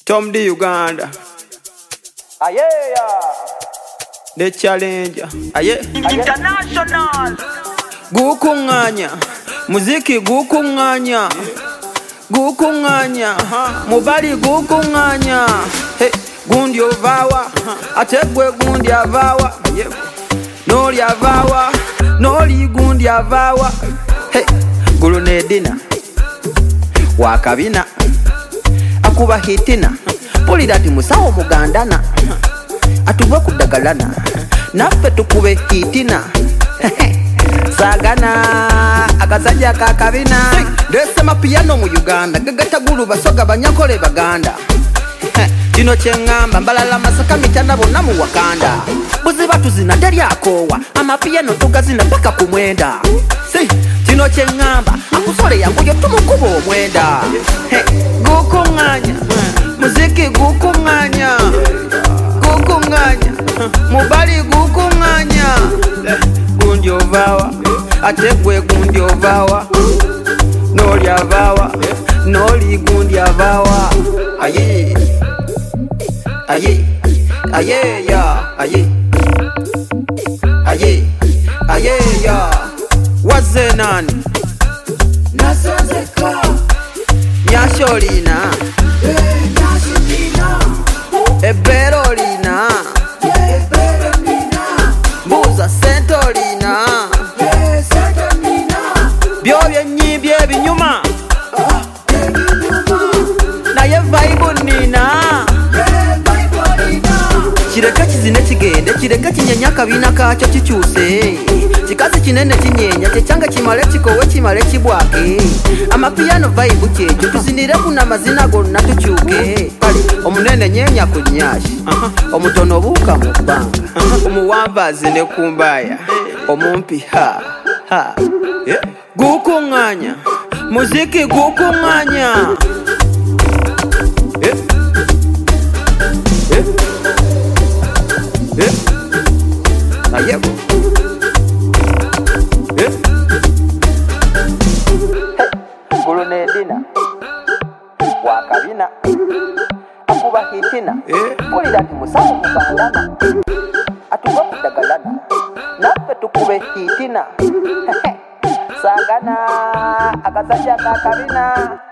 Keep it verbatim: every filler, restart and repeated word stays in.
Tom D Uganda. Aye, yeah. The Challenger. Aye. International. Gukunganya. Muziki gukunganya. Gukunganya. Mubali gukunganya. Hey, gundi ovawa. Ategwe gundi avawa. Noli avawa. Noli gundi avawa. Hey, Gulunedina. Wakabina. Akuba hitina. Polidati musawo mugandana. Atuwe kudagalana. Naffe tukube hitina. Sagana akasaja kakabina. Dese mapiano mu Uganda. Gagata gulu basoga banyakole baganda. Kino kyengamba mbalala masaka mitanda bonna mu Wakanda. Buziba tuzina teri akowa. Amapiano tugazina paka ku mwenda. Si kino kyengamba akusole yangoyo tumukuba omwenda. Gukunganya muziki gukunganya. Gukunganya mubali gukunganya. Gundi ovawa ategwe gundi ovawa. Noli avawa noli gundi avawa. Aye aye aye ya aye aye aye ya. Waze nani Nasazeka Nyasholina Eh, Nashimina Eberolina Eh, Beremina Buza Sentolina Eh, Setemina Byo byenyi bye binyuma Ah, Ebinyuma Naye vibe nina Eh, Baibolina Kireka kizine kigende kireka kinyenya kabina kacyo kicyuse. Kikazi kinene kinyenya cyanga kimale kikowe kimale kibwake. Amapiano vibe cyecyo tuzinire kuna mazina gonna tucyuke. Kali omunene nyenya kunyashi. Omutono buka mu banga. Omuwamba zine kumbaya. Omumpi ha ha. Gukunganya muziki gukunganya. Eh eh Eh? Ayego. Eh? Gulunedina. Wakabina. Akuba hitina. Eh? Polidati musawo mugandana. Atuwe kudagalana. Naffe tukube hitina. Sagana akasaja kakabina.